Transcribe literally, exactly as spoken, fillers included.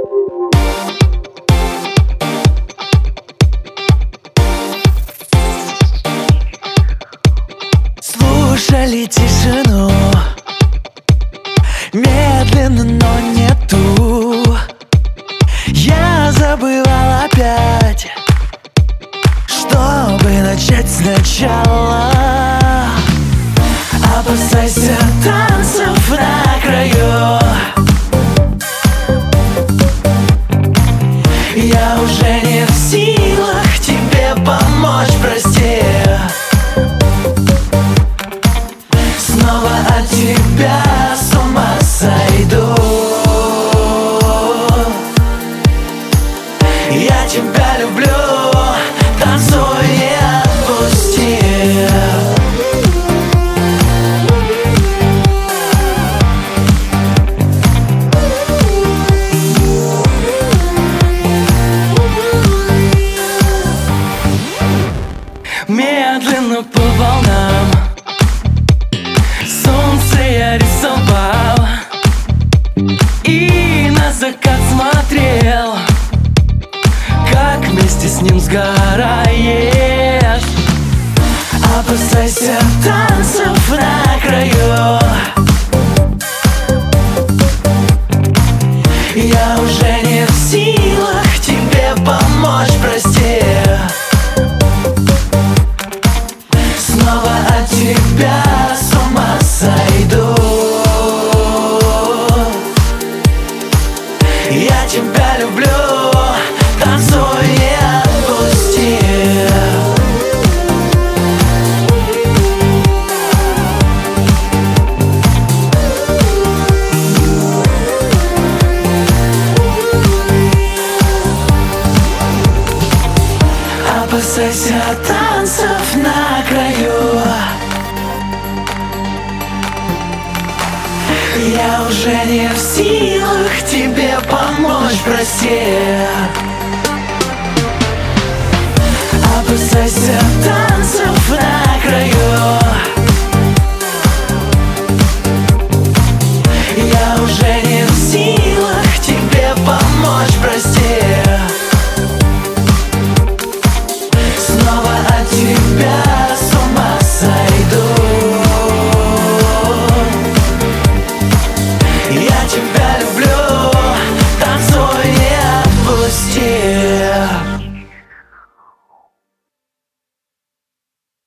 Слушали тишину, медленно, но не ту. Я забывал опять, чтобы начать сначала. Опасайся танцев на краю. Я уже не в силах тебе помочь, прости. Снова от тебя с ума сойду. Я тебя люблю, танцуй, не отпусти. Медленно по волнам солнце я рисовал и на закат смотрел, как вместе с ним сгораешь. Опасайся танцев на краю. Я уже не в силах тебе помочь, прости. Снова от тебя с ума сойду. Я тебя люблю, танцуй, не отпусти. Опасайся танцев на краю. Я уже не в силах тебе помочь, прости. Опасайся танцев на краю.